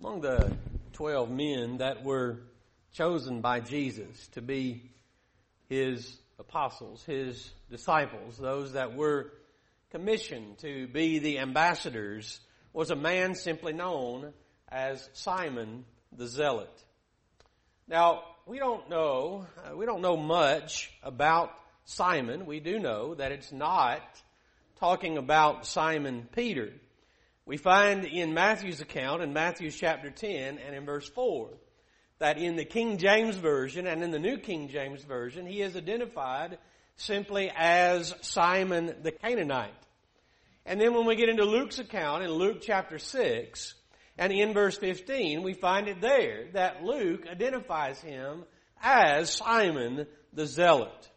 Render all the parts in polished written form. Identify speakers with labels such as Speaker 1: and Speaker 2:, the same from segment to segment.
Speaker 1: Among the 12 men that were chosen by Jesus to be His apostles, His disciples, those that were commissioned to be the ambassadors, was a man simply known as Simon the Zealot. Now, we don't know much about Simon. We do know that it's not talking about Simon Peter. We find in Matthew's account, in Matthew chapter 10 and in verse 4, that in the King James Version and in the New King James Version, he is identified simply as Simon the Canaanite. And then when we get into Luke's account, in Luke chapter 6, and in verse 15, we find it there that Luke identifies him as Simon the Zealot.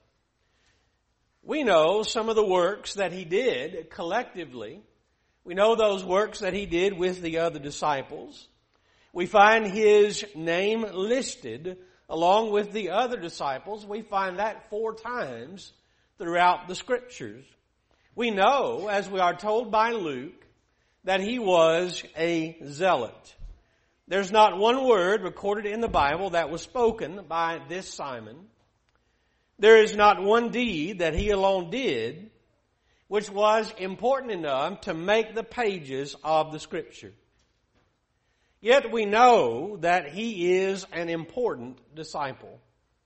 Speaker 1: We know some of the works that he did collectively. We know those works that he did with the other disciples. We find his name listed along with the other disciples. We find that 4 times throughout the Scriptures. We know, as we are told by Luke, that he was a zealot. There's not one word recorded in the Bible that was spoken by this Simon. There is not one deed that he alone did which was important enough to make the pages of the Scripture. Yet we know that he is an important disciple.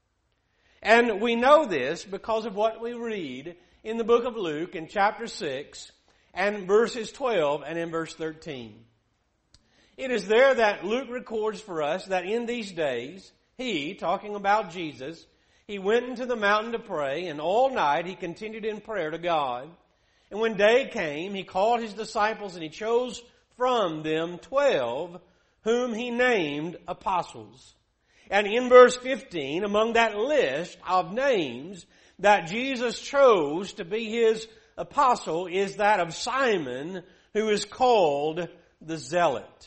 Speaker 1: And we know this because of what we read in the book of Luke in chapter 6 and verses 12 and in verse 13. It is there that Luke records for us that in these days, he, talking about Jesus, he went into the mountain to pray, and all night he continued in prayer to God. And when day came, he called his disciples and he chose from them 12 whom he named apostles. And in verse 15, among that list of names that Jesus chose to be his apostle is that of Simon, who is called the Zealot.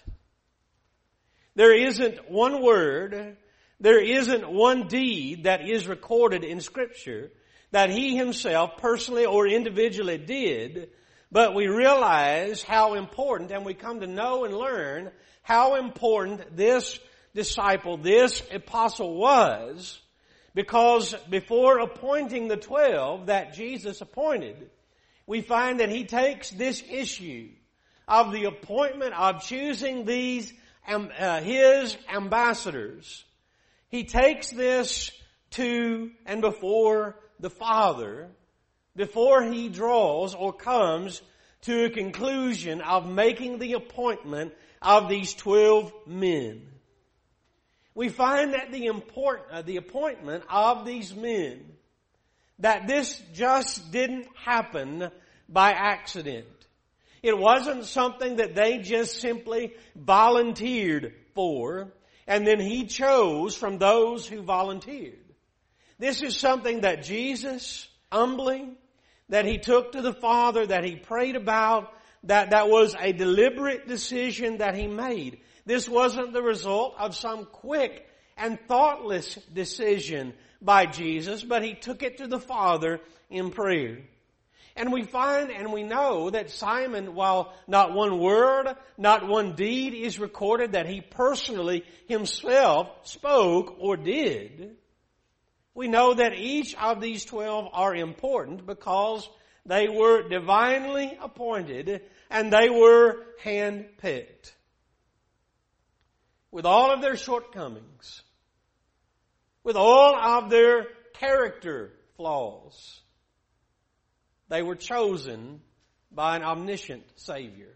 Speaker 1: There isn't one word, there isn't one deed that is recorded in Scripture that he himself personally or individually did, but we realize how important, and we come to know and learn how important this disciple, this apostle was, because before appointing the 12 that Jesus appointed, we find that he takes this issue of the appointment of choosing these his ambassadors. He takes this to and before the Father, before he draws or comes to a conclusion of making the appointment of these 12 men. We find that the appointment of these men, that this just didn't happen by accident. It wasn't something that they just simply volunteered for, and then he chose from those who volunteered. This is something that Jesus humbly, that he took to the Father, that he prayed about, that was a deliberate decision that he made. This wasn't the result of some quick and thoughtless decision by Jesus, but he took it to the Father in prayer. And we find and we know that Simon, while not one word, not one deed is recorded that he personally himself spoke or did, we know that each of these 12 are important because they were divinely appointed and they were handpicked. With all of their shortcomings, with all of their character flaws, they were chosen by an omniscient Savior.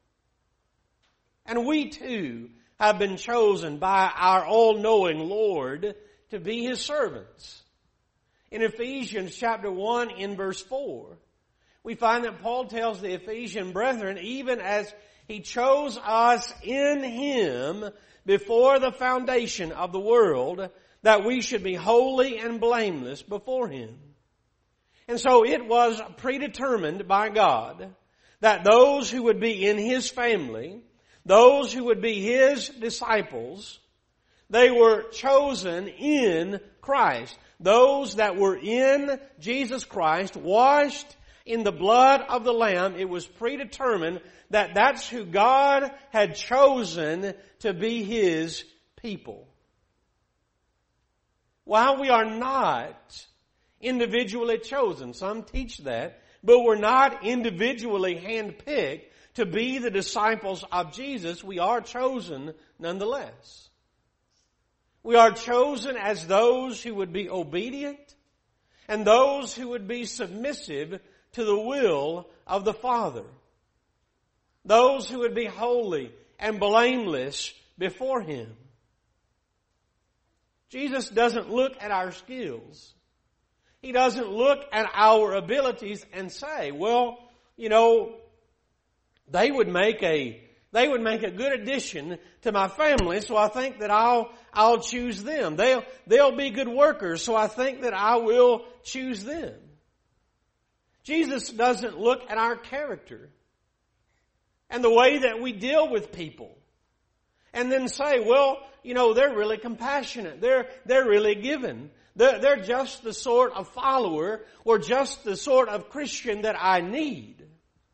Speaker 1: And we too have been chosen by our all-knowing Lord to be His servants. In Ephesians chapter 1 in verse 4, we find that Paul tells the Ephesian brethren, even as He chose us in Him before the foundation of the world, that we should be holy and blameless before Him. And so it was predetermined by God that those who would be in His family, those who would be His disciples, they were chosen in Christ. Those that were in Jesus Christ, washed In the blood of the Lamb, it was predetermined that that's who God had chosen to be His people. While we are not individually chosen, some teach that, but we're not individually handpicked to be the disciples of Jesus, we are chosen nonetheless. We are chosen as those who would be obedient and those who would be submissive to the will of the Father. Those who would be holy and blameless before Him. Jesus doesn't look at our skills. He doesn't look at our abilities and say, well, they would make a good addition to my family, so I think that I'll choose them. They'll be good workers, so I think that I will choose them. Jesus doesn't look at our character and the way that we deal with people and then say, well, they're really compassionate. They're really giving. They're just the sort of follower or just the sort of Christian that I need.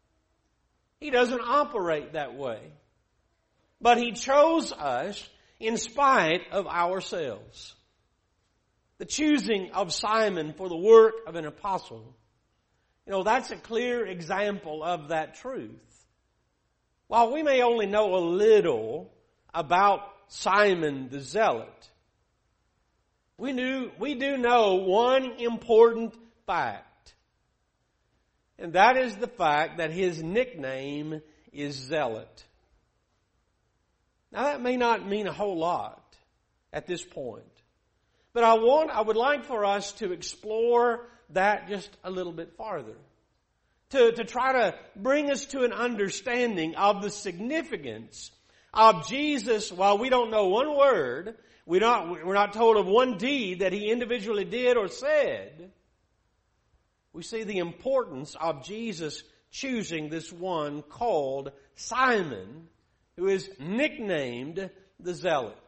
Speaker 1: He doesn't operate that way. But He chose us in spite of ourselves. The choosing of Simon for the work of an apostle, that's a clear example of that truth. While we may only know a little about Simon the Zealot, we do know one important fact. And that is the fact that his nickname is Zealot. Now that may not mean a whole lot at this point. But I would like for us to explore that just a little bit farther. To try to bring us to an understanding of the significance of Jesus. While we don't know one word, we're not told of one deed that He individually did or said, we see the importance of Jesus choosing this one called Simon, who is nicknamed the Zealot.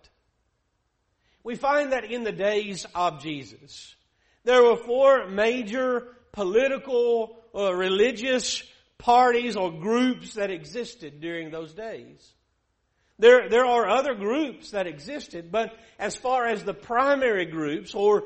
Speaker 1: We find that in the days of Jesus, there were 4 major political or religious parties or groups that existed during those days. There are other groups that existed, but as far as the primary groups or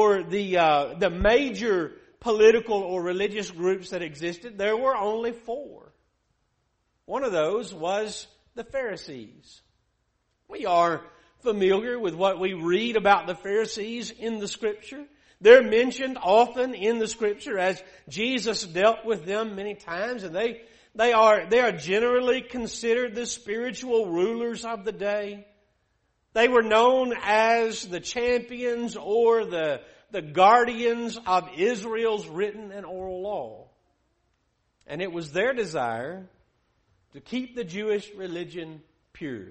Speaker 1: the major political or religious groups that existed, there were only 4. One of those was the Pharisees. We are familiar with what we read about the Pharisees in the Scripture. They're mentioned often in the Scripture as Jesus dealt with them many times, and they are generally considered the spiritual rulers of the day. They were known as the champions or the guardians of Israel's written and oral law. And it was their desire to keep the Jewish religion pure.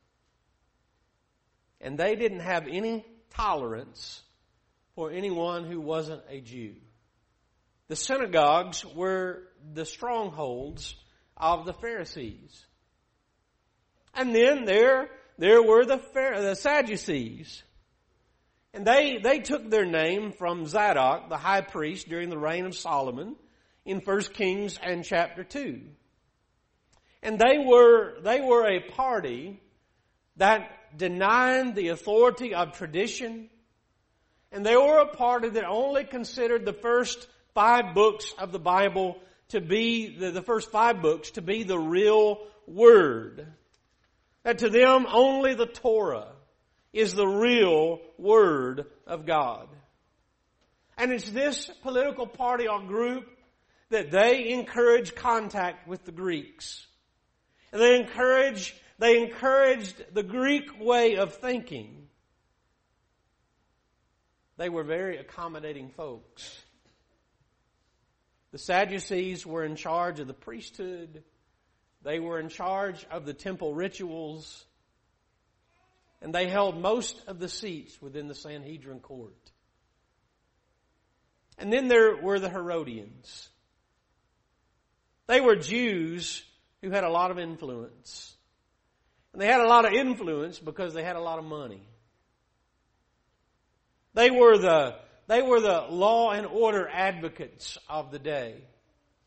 Speaker 1: And they didn't have any tolerance for anyone who wasn't a Jew. The synagogues were the strongholds of the Pharisees. And then there were the Sadducees. And they took their name from Zadok, the high priest, during the reign of Solomon in 1 Kings and chapter 2. And they were a party that denied the authority of tradition. And they were a party that only considered the first 5 books of the Bible to be, the first 5 books to be the real Word. That to them only the Torah is the real Word of God. And it's this political party or group that they encourage contact with the Greeks. And they encouraged the Greek way of thinking. They were very accommodating folks. The Sadducees were in charge of the priesthood. They were in charge of the temple rituals. And they held most of the seats within the Sanhedrin court. And then there were the Herodians. They were Jews who had a lot of influence. And they had a lot of influence because they had a lot of money. They were the law and order advocates of the day.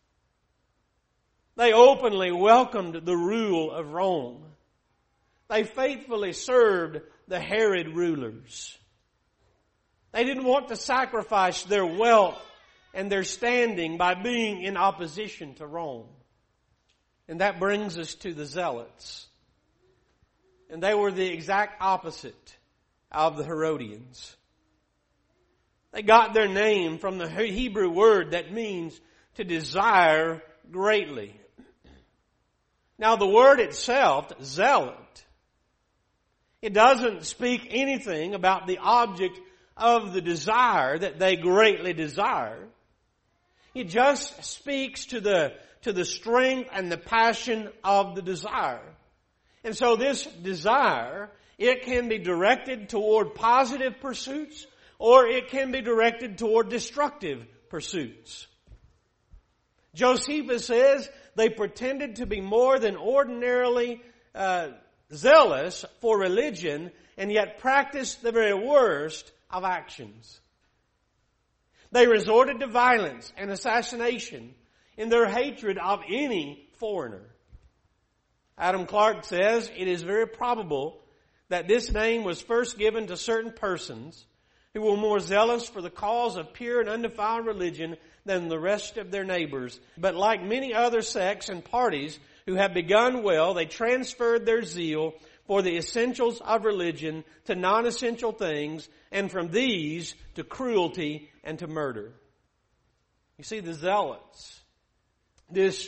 Speaker 1: They openly welcomed the rule of Rome. They faithfully served the Herod rulers. They didn't want to sacrifice their wealth and their standing by being in opposition to Rome. And that brings us to the Zealots. And they were the exact opposite of the Herodians. They got their name from the Hebrew word that means to desire greatly. Now the word itself, zealot, it doesn't speak anything about the object of the desire that they greatly desire. It just speaks to the strength and the passion of the desire. And so this desire, it can be directed toward positive pursuits, or it can be directed toward destructive pursuits. Josephus says they pretended to be more than ordinarily zealous for religion, and yet practiced the very worst of actions. They resorted to violence and assassination in their hatred of any foreigner. Adam Clarke says it is very probable that this name was first given to certain persons who were more zealous for the cause of pure and undefiled religion than the rest of their neighbors. But like many other sects and parties who have begun well, they transferred their zeal for the essentials of religion to non-essential things, and from these to cruelty and to murder. You see, the Zealots, this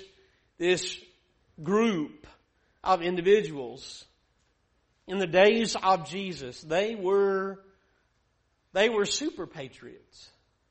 Speaker 1: group of individuals in the days of Jesus, they were super patriots.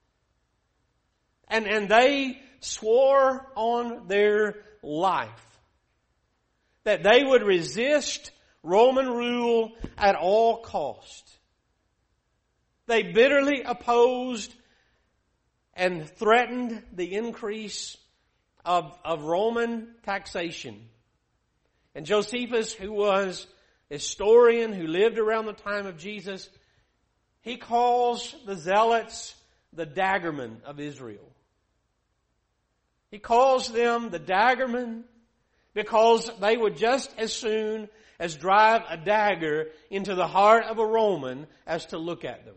Speaker 1: And they swore on their life that they would resist Roman rule at all cost. They bitterly opposed and threatened the increase of Roman taxation. And Josephus, who was a historian who lived around the time of Jesus, he calls the Zealots the daggermen of Israel. He calls them the daggermen because they would just as soon as drive a dagger into the heart of a Roman as to look at them.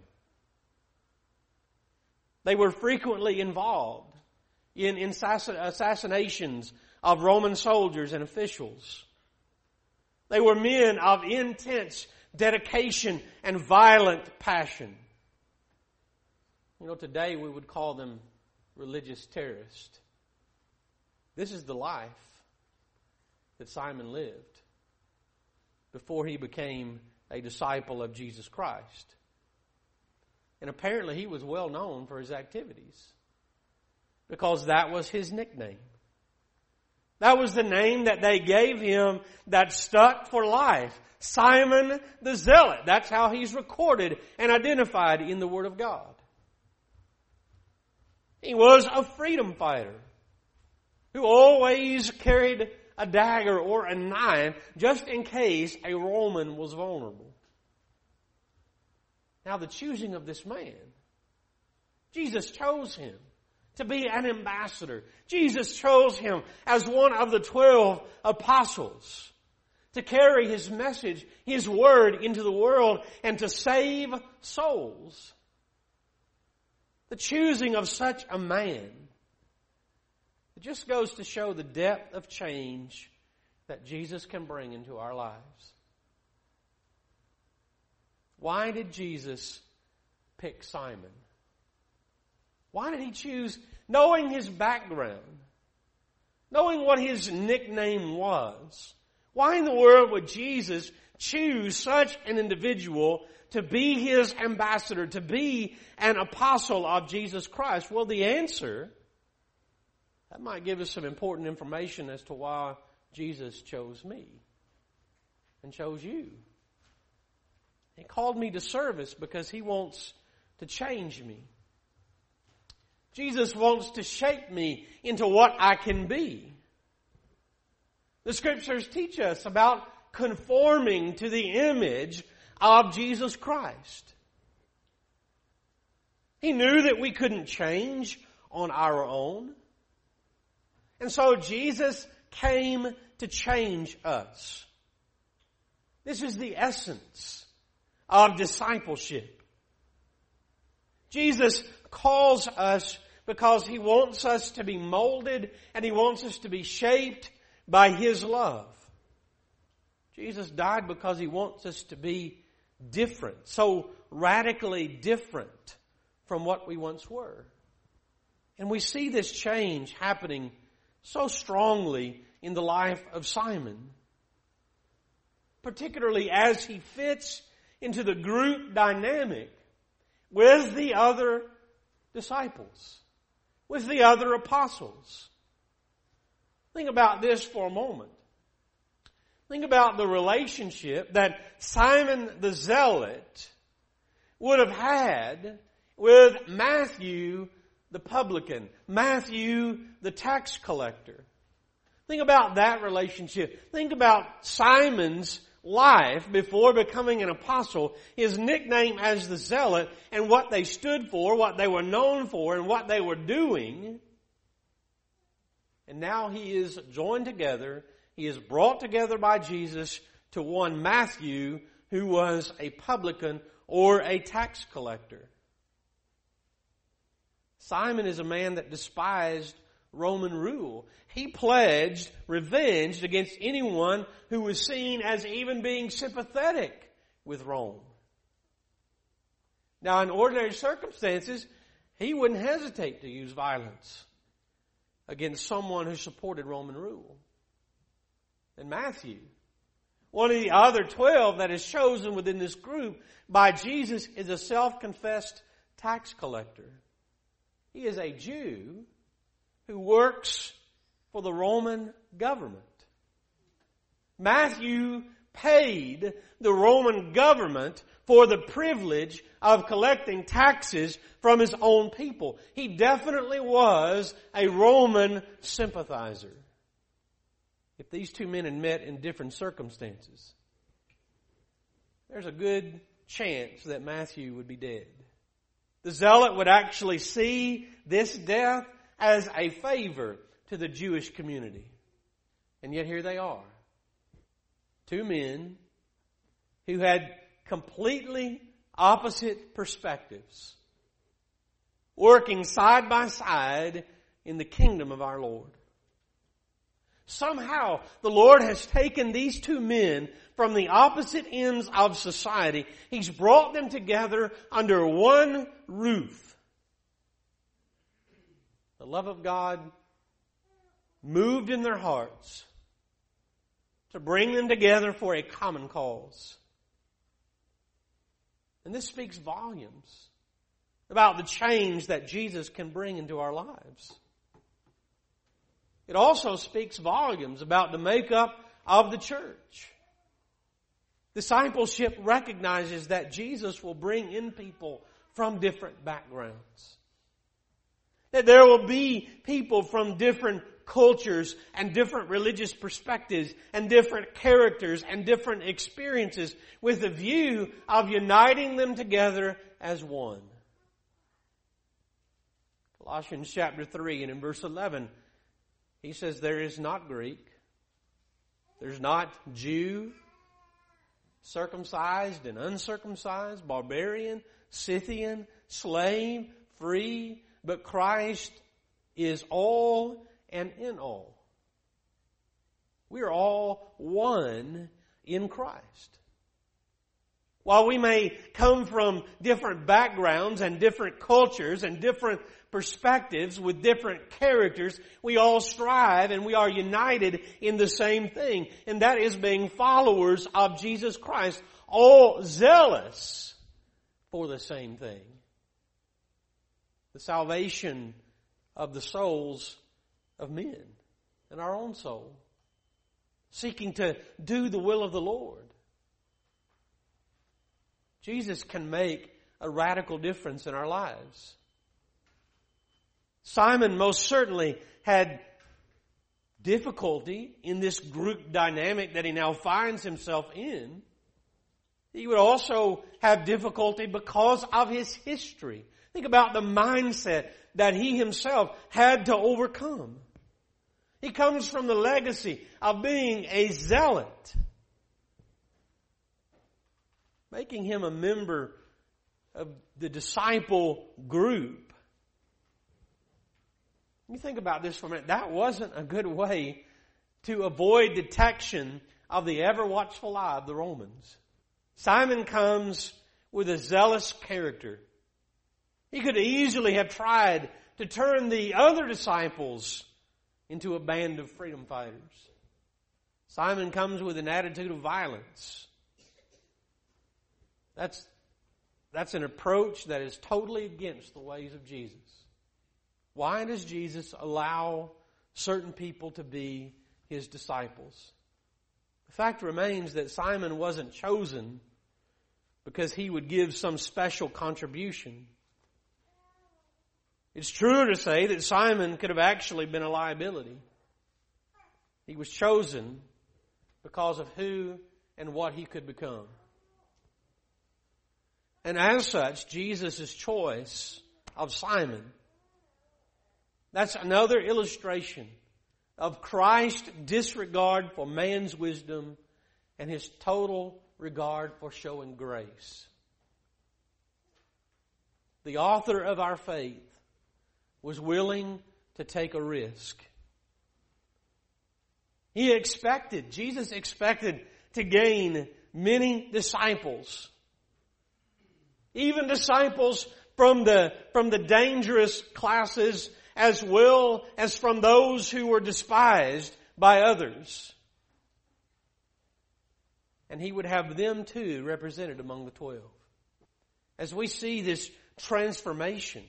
Speaker 1: They were frequently involved in assassinations of Roman soldiers and officials. They were men of intense dedication and violent passion. You know, today we would call them religious terrorists. This is the life that Simon lived before he became a disciple of Jesus Christ. And apparently he was well known for his activities because that was his nickname. That was the name that they gave him that stuck for life. Simon the Zealot. That's how he's recorded and identified in the Word of God. He was a freedom fighter who always carried a dagger or a knife just in case a Roman was vulnerable. Now the choosing of this man, Jesus chose him to be an ambassador. Jesus chose him as one of the 12 apostles to carry his message, his word into the world and to save souls. The choosing of such a man, it just goes to show the depth of change that Jesus can bring into our lives. Why did Jesus pick Simon? Why did he choose, knowing his background, knowing what his nickname was? Why in the world would Jesus choose such an individual to be his ambassador, to be an apostle of Jesus Christ? Well, the answer, that might give us some important information as to why Jesus chose me and chose you. He called me to service because he wants to change me. Jesus wants to shape me into what I can be. The Scriptures teach us about conforming to the image of Jesus Christ. He knew that we couldn't change on our own. And so Jesus came to change us. This is the essence of discipleship. Jesus calls us because He wants us to be molded and He wants us to be shaped by His love. Jesus died because He wants us to be different, so radically different from what we once were. And we see this change happening so strongly in the life of Simon, particularly as he fits into the group dynamic with the other disciples, with the other apostles. Think about this for a moment. Think about the relationship that Simon the Zealot would have had with Matthew the publican, Matthew the tax collector. Think about that relationship. Think about Simon's life before becoming an apostle, his nickname as the Zealot, and what they stood for, what they were known for, and what they were doing. And now he is joined together, he is brought together by Jesus to one Matthew, who was a publican or a tax collector. Simon is a man that despised Roman rule. He pledged revenge against anyone who was seen as even being sympathetic with Rome. Now, in ordinary circumstances, he wouldn't hesitate to use violence against someone who supported Roman rule. And Matthew, one of the other 12 that is chosen within this group by Jesus, is a self-confessed tax collector. He is a Jew who works for the Roman government. Matthew paid the Roman government for the privilege of collecting taxes from his own people. He definitely was a Roman sympathizer. If these two men had met in different circumstances, there's a good chance that Matthew would be dead. The Zealot would actually see this death as a favor to the Jewish community. And yet here they are. Two men who had completely opposite perspectives, working side by side in the kingdom of our Lord. Somehow the Lord has taken these two men from the opposite ends of society. He's brought them together under one roof. The love of God moved in their hearts to bring them together for a common cause. And this speaks volumes about the change that Jesus can bring into our lives. It also speaks volumes about the makeup of the church. Discipleship recognizes that Jesus will bring in people from different backgrounds. That there will be people from different cultures and different religious perspectives and different characters and different experiences with the view of uniting them together as one. Colossians chapter 3 and in verse 11, he says, there is not Greek, there's not Jew, circumcised and uncircumcised, barbarian, Scythian, slave, free, but Christ is all and in all. We are all one in Christ. While we may come from different backgrounds and different cultures and different perspectives with different characters, we all strive and we are united in the same thing. And that is being followers of Jesus Christ, all zealous for the same thing. The salvation of the souls of men and our own soul. Seeking to do the will of the Lord. Jesus can make a radical difference in our lives. Simon most certainly had difficulty in this group dynamic that he now finds himself in. He would also have difficulty because of his history. Think about the mindset that he himself had to overcome. He comes from the legacy of being a zealot, making him a member of the disciple group. You think about this for a minute. That wasn't a good way to avoid detection of the ever-watchful eye of the Romans. Simon comes with a zealous character. He could easily have tried to turn the other disciples into a band of freedom fighters. Simon comes with an attitude of violence. That's an approach that is totally against the ways of Jesus. Why does Jesus allow certain people to be His disciples? The fact remains that Simon wasn't chosen because he would give some special contribution. It's true to say that Simon could have actually been a liability. He was chosen because of who and what he could become. And as such, Jesus' choice of Simon, that's another illustration of Christ's disregard for man's wisdom and His total regard for showing grace. The author of our faith was willing to take a risk. Jesus expected to gain many disciples. Even disciples from the dangerous classes as well as from those who were despised by others. And He would have them too represented among the 12. As we see this transformation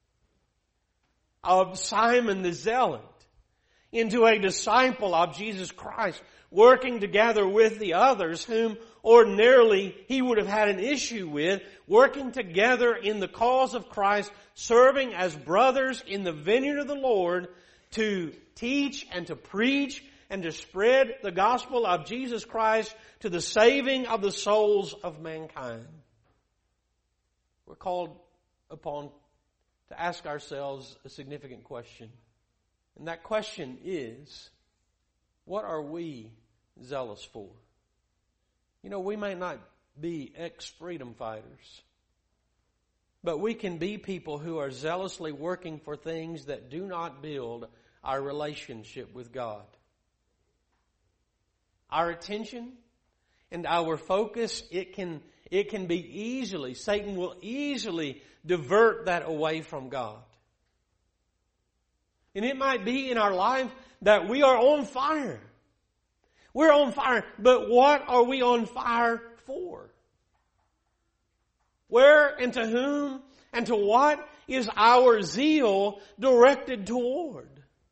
Speaker 1: of Simon the Zealot into a disciple of Jesus Christ, working together with the others whom ordinarily he would have had an issue with, working together in the cause of Christ, serving as brothers in the vineyard of the Lord to teach and to preach and to spread the gospel of Jesus Christ to the saving of the souls of mankind. We're called upon to ask ourselves a significant question. And that question is, what are we zealous for? You know, we may not be ex-freedom fighters, but we can be people who are zealously working for things that do not build our relationship with God. Our attention and our focus, it can be easily, Satan will easily divert that away from God. And it might be in our life that we are on fire. We're on fire, but what are we on fire for? Where and to whom and to what is our zeal directed toward?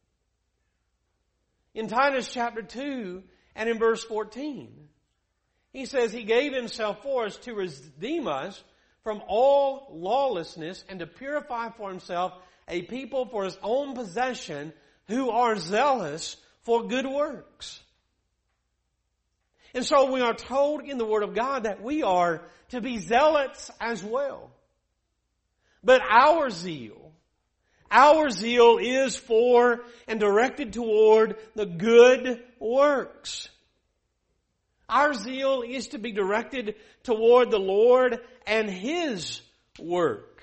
Speaker 1: In Titus chapter 2 and in verse 14, he says He gave Himself for us to redeem us from all lawlessness and to purify for Himself a people for His own possession who are zealous for good works. And so we are told in the Word of God that we are to be zealots as well. But our zeal is for and directed toward the good works. Our zeal is to be directed toward the Lord and His work.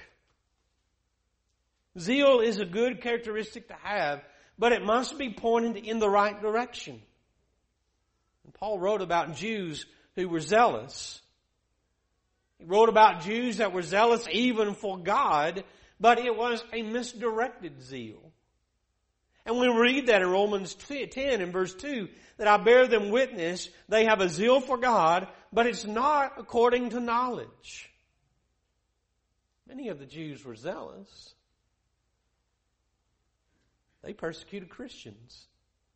Speaker 1: Zeal is a good characteristic to have, but it must be pointed in the right direction. And Paul wrote about Jews who were zealous. He wrote about Jews that were zealous even for God, but it was a misdirected zeal. And we read that in Romans 10 in verse 2, that I bear them witness, they have a zeal for God, but it's not according to knowledge. Many of the Jews were zealous. They persecuted Christians.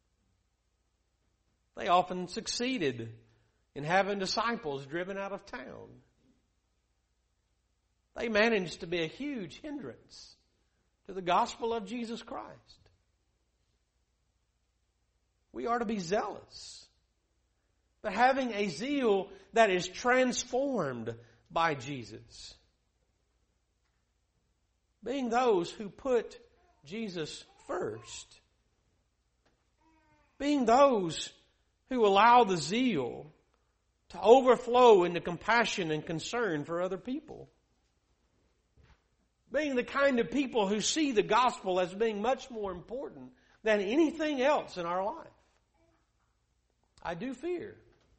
Speaker 1: They often succeeded in having disciples driven out of town. They managed to be a huge hindrance to the gospel of Jesus Christ. We are to be zealous, but having a zeal that is transformed by Jesus. Being those who put Jesus first. Being those who allow the zeal to overflow into compassion and concern for other people. Being the kind of people who see the gospel as being much more important than anything else in our life. I do fear.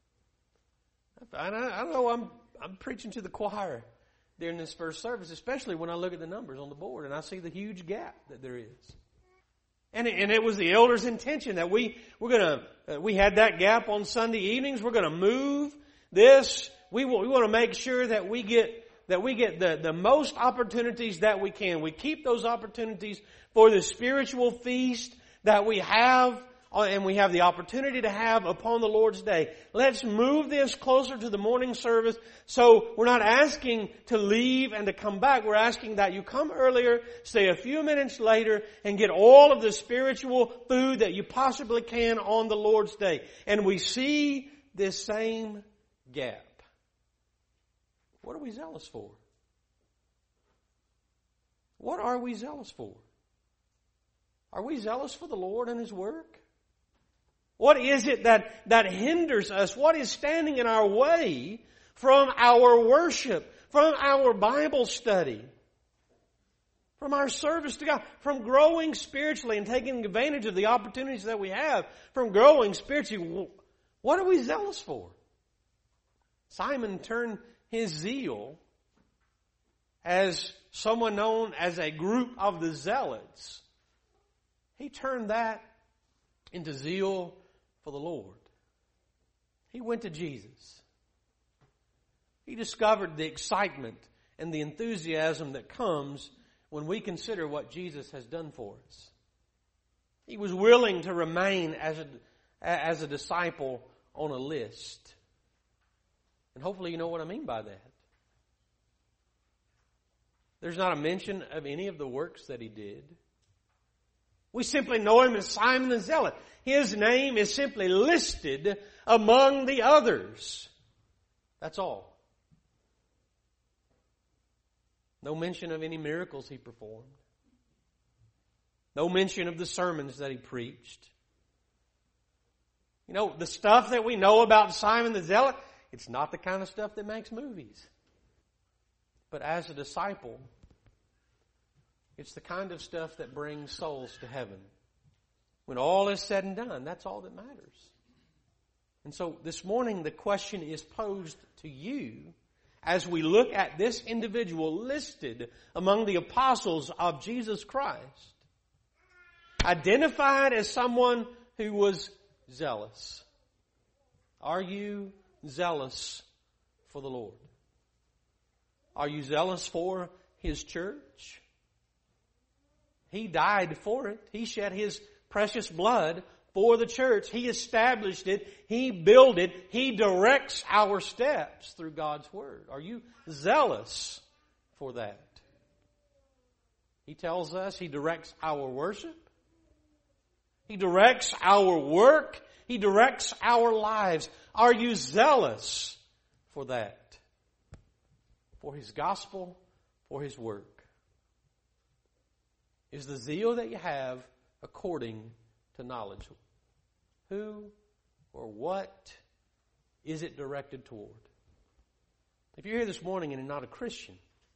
Speaker 1: I know I'm preaching to the choir during this first service, especially when I look at the numbers on the board and I see the huge gap that there is. And it was the elders' intention that we had that gap on Sunday evenings. We're going to move this. We want to make sure that we get the most opportunities that we can. We keep those opportunities for the spiritual feast that we have, and we have the opportunity to have upon the Lord's Day. Let's move this closer to the morning service. So we're not asking to leave and to come back. We're asking that you come earlier, stay a few minutes later, and get all of the spiritual food that you possibly can on the Lord's Day. And we see this same gap. What are we zealous for? What are we zealous for? Are we zealous for the Lord and His work? What is it that hinders us? What is standing in our way from our worship, from our Bible study, from our service to God, from growing spiritually and taking advantage of the opportunities that we have, from growing spiritually? What are we zealous for? Simon turned his zeal as someone known as a group of the zealots. He turned that into zeal for the Lord. He went to Jesus. He discovered the excitement and the enthusiasm that comes when we consider what Jesus has done for us. He was willing to remain as a disciple on a list. And hopefully you know what I mean by that. There's not a mention of any of the works that he did. We simply know him as Simon the Zealot. His name is simply listed among the others. That's all. No mention of any miracles he performed. No mention of the sermons that he preached. You know, the stuff that we know about Simon the Zealot, it's not the kind of stuff that makes movies. But as a disciple, it's the kind of stuff that brings souls to heaven. When all is said and done, that's all that matters. And so this morning the question is posed to you as we look at this individual listed among the apostles of Jesus Christ, identified as someone who was zealous. Are you zealous for the Lord? Are you zealous for His church? He died for it. He shed His precious blood for the church. He established it. He built it. He directs our steps through God's Word. Are you zealous for that? He tells us He directs our worship. He directs our work. He directs our lives. Are you zealous for that? For His gospel, for His work? Is the zeal that you have according to knowledge? Who or what is it directed toward? If you're here this morning and you're not a Christian,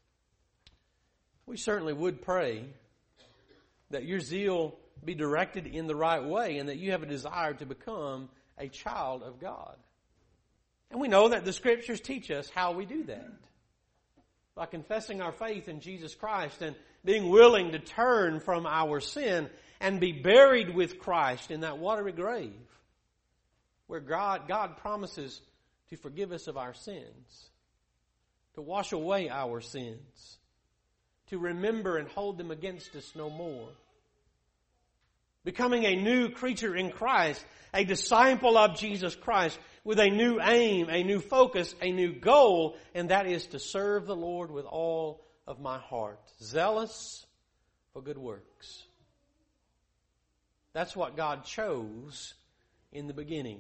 Speaker 1: we certainly would pray that your zeal be directed in the right way and that you have a desire to become a child of God. And we know that the Scriptures teach us how we do that. By confessing our faith in Jesus Christ and being willing to turn from our sin and be buried with Christ in that watery grave where God promises to forgive us of our sins, to wash away our sins, to remember and hold them against us no more. Becoming a new creature in Christ, a disciple of Jesus Christ with a new aim, a new focus, a new goal, and that is to serve the Lord with all of my heart. Zealous for good works. That's what God chose in the beginning.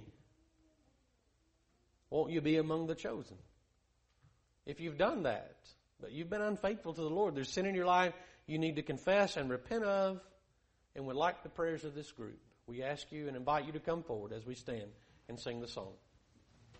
Speaker 1: Won't you be among the chosen? If you've done that, but you've been unfaithful to the Lord, there's sin in your life you need to confess and repent of, and would like the prayers of this group, We ask you and invite you to come forward as we stand and sing the song.